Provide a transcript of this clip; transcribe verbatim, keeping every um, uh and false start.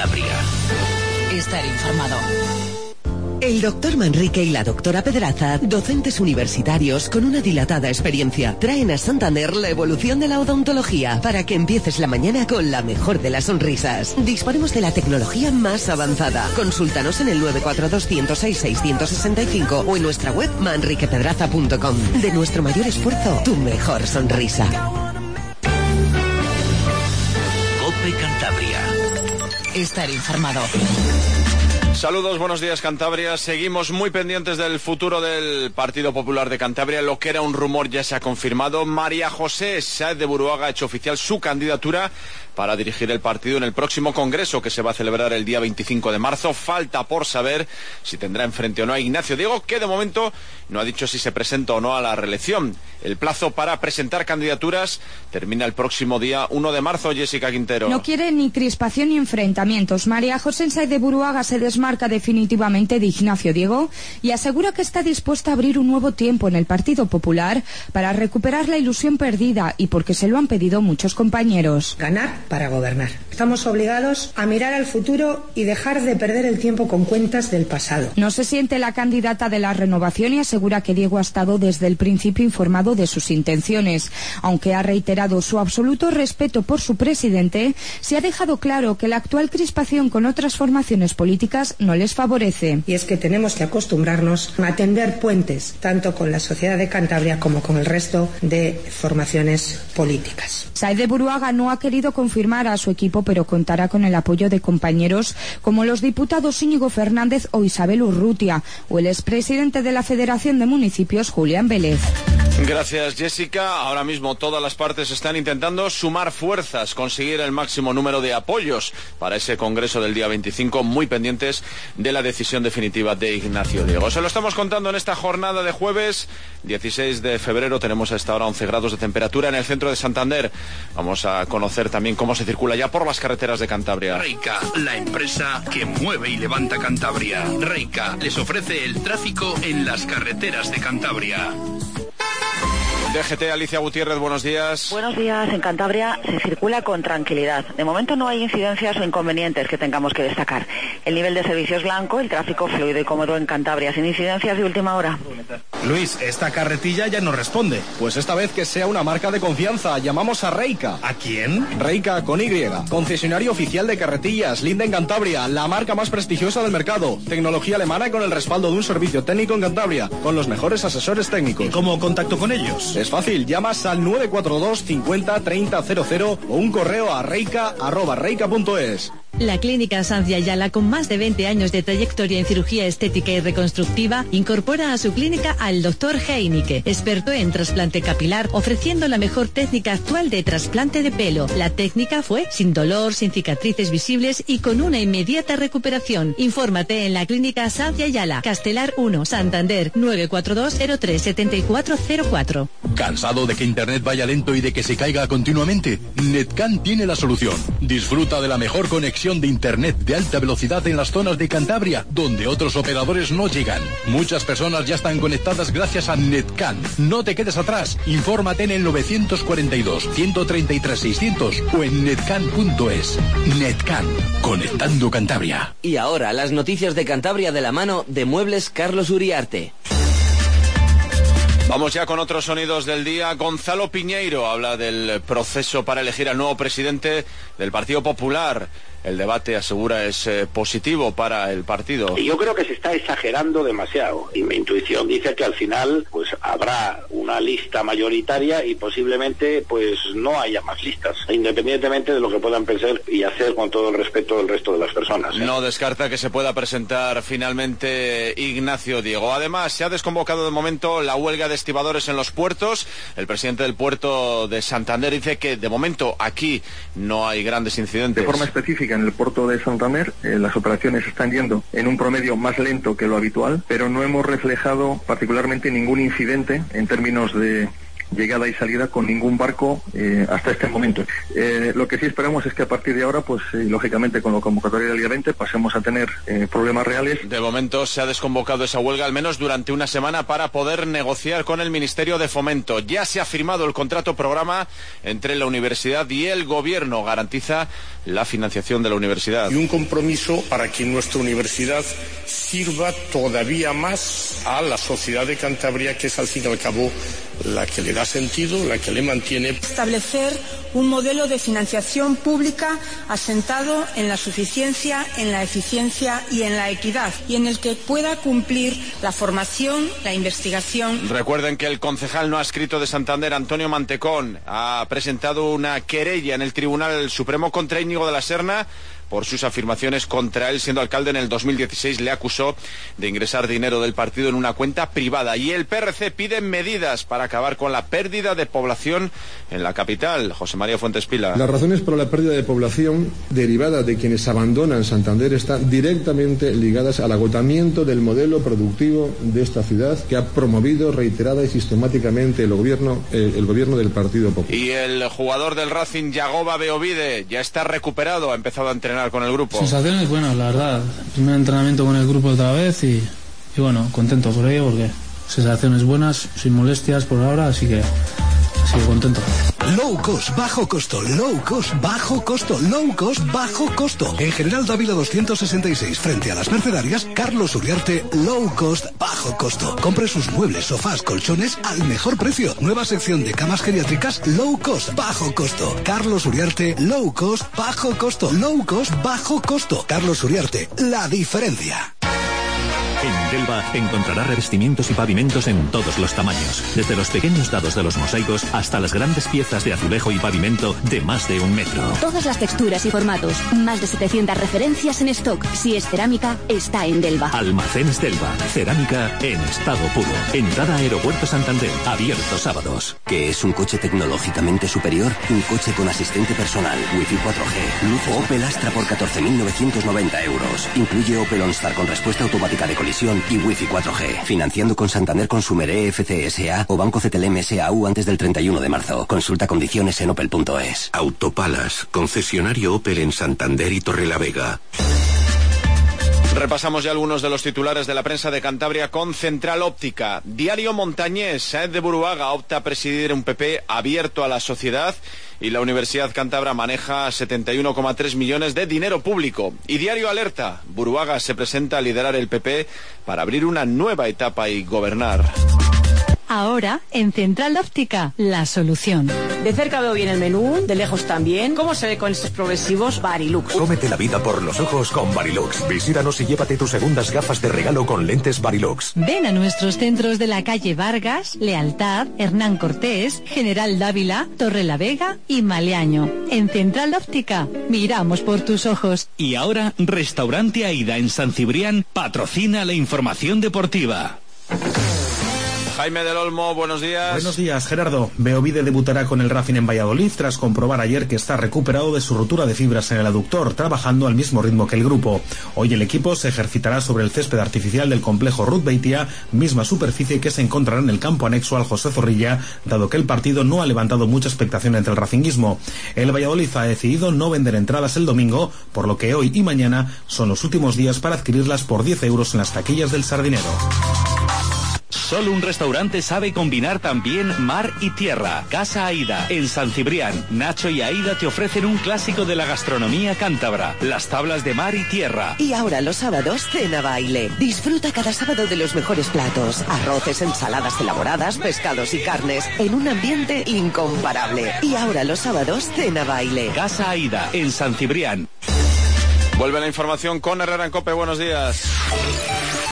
Cantabria. Estar informado. El doctor Manrique y la doctora Pedraza, docentes universitarios con una dilatada experiencia, traen a Santander la evolución de la odontología para que empieces la mañana con la mejor de las sonrisas. Disponemos de la tecnología más avanzada. Consúltanos en el nueve cuatro dos, cero seis, seis seis cinco o en nuestra web manrique pedraza punto com. De nuestro mayor esfuerzo, tu mejor sonrisa. COPE Cantabria. Estar informado. Saludos, buenos días Cantabria. Seguimos muy pendientes del futuro del Partido Popular de Cantabria. Lo que era un rumor ya se ha confirmado. María José Sáez de Buruaga ha hecho oficial su candidatura para dirigir el partido en el próximo congreso que se va a celebrar el día veinticinco de marzo. Falta por saber si tendrá enfrente o no a Ignacio Diego, que de momento no ha dicho si se presenta o no a la reelección. El plazo para presentar candidaturas termina el próximo día uno de marzo. Jessica Quintero. No quiere ni crispación ni enfrentamientos. María José Sáez de Buruaga se desmarca definitivamente de Ignacio Diego y asegura que está dispuesta a abrir un nuevo tiempo en el Partido Popular para recuperar la ilusión perdida y porque se lo han pedido muchos compañeros. Ganar para gobernar. Estamos obligados a mirar al futuro y dejar de perder el tiempo con cuentas del pasado. No se siente la candidata de la renovación y asegura que Diego ha estado desde el principio informado de sus intenciones. Aunque ha reiterado su absoluto respeto por su presidente, se ha dejado claro que la actual crispación con otras formaciones políticas no les favorece. Y es que tenemos que acostumbrarnos a tender puentes, tanto con la sociedad de Cantabria como con el resto de formaciones políticas. Sáez de Buruaga no ha querido confirmar a su equipo, pero contará con el apoyo de compañeros como los diputados Íñigo Fernández o Isabel Urrutia, o el expresidente de la Federación de Municipios, Julián Vélez. Gracias, Jessica. Ahora mismo todas las partes están intentando sumar fuerzas, conseguir el máximo número de apoyos para ese congreso del día veinticinco, muy pendientes de la decisión definitiva de Ignacio Diego. Se lo estamos contando en esta jornada de jueves dieciséis de febrero. Tenemos a esta hora once grados de temperatura en el centro de Santander. Vamos a conocer también cómo se circula ya por las carreteras de Cantabria. Reica, la empresa que mueve y levanta Cantabria. Reica les ofrece el tráfico en las carreteras de Cantabria. D G T, Alicia Gutiérrez, buenos días. Buenos días. En Cantabria se circula con tranquilidad. De momento no hay incidencias o inconvenientes que tengamos que destacar. El nivel de servicio es blanco, el tráfico fluido y cómodo en Cantabria, sin incidencias de última hora. Luis, esta carretilla ya no responde. Pues esta vez que sea una marca de confianza, llamamos a Reica. ¿A quién? Reica con Y, concesionario oficial de carretillas, linda en Cantabria, la marca más prestigiosa del mercado. Tecnología alemana con el respaldo de un servicio técnico en Cantabria, con los mejores asesores técnicos. ¿Y cómo contacto con ellos? Es fácil, llamas al nueve cuatro dos cincuenta treinta cero cero o un correo a reica arroba reica punto es. La Clínica Sanz de Ayala, con más de veinte años de trayectoria en cirugía estética y reconstructiva, incorpora a su clínica al doctor Heinicke, experto en trasplante capilar, ofreciendo la mejor técnica actual de trasplante de pelo. La técnica fue sin dolor, sin cicatrices visibles y con una inmediata recuperación. Infórmate en la Clínica Sanz de Ayala, Castelar uno, Santander, nueve cuatro dos cero tres siete cuatro cero cuatro. ¿Cansado de que Internet vaya lento y de que se caiga continuamente? Netcan tiene la solución. Disfruta de la mejor conexión de Internet de alta velocidad en las zonas de Cantabria, donde otros operadores no llegan. Muchas personas ya están conectadas gracias a Netcan. No te quedes atrás. Infórmate en el nueve cuatro dos, uno tres tres, seiscientos o en netcan punto es. Netcan, conectando Cantabria. Y ahora las noticias de Cantabria de la mano de Muebles Carlos Uriarte. Vamos ya con otros sonidos del día. Gonzalo Piñeiro habla del proceso para elegir al nuevo presidente del Partido Popular. El debate, asegura, es eh, positivo para el partido. Yo creo que se está exagerando demasiado y mi intuición dice que al final pues habrá una lista mayoritaria y posiblemente pues no haya más listas, independientemente de lo que puedan pensar y hacer, con todo el respeto del resto de las personas, ¿eh? No descarta que se pueda presentar finalmente Ignacio Diego. Además, se ha desconvocado de momento la huelga de estibadores en los puertos. El presidente del puerto de Santander dice que de momento aquí no hay grandes incidentes. De forma específica, en el puerto de Santander, eh, las operaciones están yendo en un promedio más lento que lo habitual, pero no hemos reflejado particularmente ningún incidente en términos de llegada y salida con ningún barco eh, hasta este momento. Eh, lo que sí esperamos es que a partir de ahora, pues eh, lógicamente con la convocatoria del día veinte pasemos a tener eh, problemas reales. De momento se ha desconvocado esa huelga al menos durante una semana para poder negociar con el Ministerio de Fomento. Ya se ha firmado el contrato programa entre la universidad y el gobierno. Garantiza la financiación de la universidad. Y un compromiso para que nuestra universidad sirva todavía más a la sociedad de Cantabria, que es al fin y al cabo la que le da sentido, la que le mantiene. Establecer un modelo de financiación pública asentado en la suficiencia, en la eficiencia y en la equidad, y en el que pueda cumplir la formación, la investigación. Recuerden que el concejal no adscrito de Santander, Antonio Mantecón, ha presentado una querella en el Tribunal Supremo contra Íñigo de la Serna por sus afirmaciones contra él. Siendo alcalde en el dos mil dieciséis, le acusó de ingresar dinero del partido en una cuenta privada. Y el P R C pide medidas para acabar con la pérdida de población en la capital. José María Fuentes Pila. Las razones para la pérdida de población derivada de quienes abandonan Santander están directamente ligadas al agotamiento del modelo productivo de esta ciudad, que ha promovido reiterada y sistemáticamente el gobierno, el, el gobierno del Partido Popular. Y el jugador del Racing, Yagoba Beovide, ya está recuperado, ha empezado a entrenar con el grupo. Sensaciones buenas, la verdad. Primer entrenamiento con el grupo otra vez y, y bueno, contento por ello porque sensaciones buenas, sin molestias por ahora, así que sí, contento. Low cost, bajo costo, low cost, bajo costo, low cost, bajo costo. En General Dávila doscientos sesenta y seis, frente a las Mercedarias, Carlos Uriarte, low cost, bajo costo. Compre sus muebles, sofás, colchones al mejor precio. Nueva sección de camas geriátricas, low cost, bajo costo. Carlos Uriarte, low cost, bajo costo, low cost, bajo costo. Carlos Uriarte, la diferencia. En Delva encontrará revestimientos y pavimentos en todos los tamaños, desde los pequeños dados de los mosaicos hasta las grandes piezas de azulejo y pavimento de más de un metro. Todas las texturas y formatos, más de setecientas referencias en stock. Si es cerámica, está en Delva. Almacenes Delva, cerámica en estado puro. Entrada a Aeropuerto Santander, abierto sábados. ¿Qué es un coche tecnológicamente superior? Un coche con asistente personal, Wi-Fi cuatro G, lujo Opel Astra por catorce mil novecientos noventa euros. Incluye Opel OnStar con respuesta automática de colisión y Wi-Fi cuatro G. Financiando con Santander Consumer E F C S A o Banco C T L M S A U antes del treinta y uno de marzo. Consulta condiciones en opel punto es. Autopalas, concesionario Opel en Santander y Torrelavega. Repasamos ya algunos de los titulares de la prensa de Cantabria con Central Óptica. Diario Montañés, Sáenz de Buruaga opta a presidir un P P abierto a la sociedad y la Universidad Cántabra maneja setenta y uno coma tres millones de dinero público. Y Diario Alerta, Buruaga se presenta a liderar el P P para abrir una nueva etapa y gobernar. Ahora, en Central Óptica, la solución. De cerca veo bien el menú, de lejos también. ¿Cómo se ve con estos progresivos Varilux? Cómete la vida por los ojos con Varilux. Visítanos y llévate tus segundas gafas de regalo con lentes Varilux. Ven a nuestros centros de la calle Vargas, Lealtad, Hernán Cortés, General Dávila, Torrelavega y Maleaño. En Central Óptica, miramos por tus ojos. Y ahora, Restaurante Aida en San Cibrián patrocina la información deportiva. Jaime del Olmo, buenos días. Buenos días, Gerardo. Beovide debutará con el Racing en Valladolid tras comprobar ayer que está recuperado de su rotura de fibras en el aductor, trabajando al mismo ritmo que el grupo. Hoy el equipo se ejercitará sobre el césped artificial del complejo Ruth Beitia, misma superficie que se encontrará en el campo anexo al José Zorrilla, dado que el partido no ha levantado mucha expectación entre el racinguismo. El Valladolid ha decidido no vender entradas el domingo, por lo que hoy y mañana son los últimos días para adquirirlas por diez euros en las taquillas del Sardinero. Solo un restaurante sabe combinar también mar y tierra. Casa Aida, en San Cibrián. Nacho y Aida te ofrecen un clásico de la gastronomía cántabra, las tablas de mar y tierra. Y ahora los sábados, cena baile. Disfruta cada sábado de los mejores platos. Arroces, ensaladas elaboradas, pescados y carnes, en un ambiente incomparable. Y ahora los sábados, cena baile. Casa Aida, en San Cibrián. Vuelve la información con Herrera en COPE, buenos días.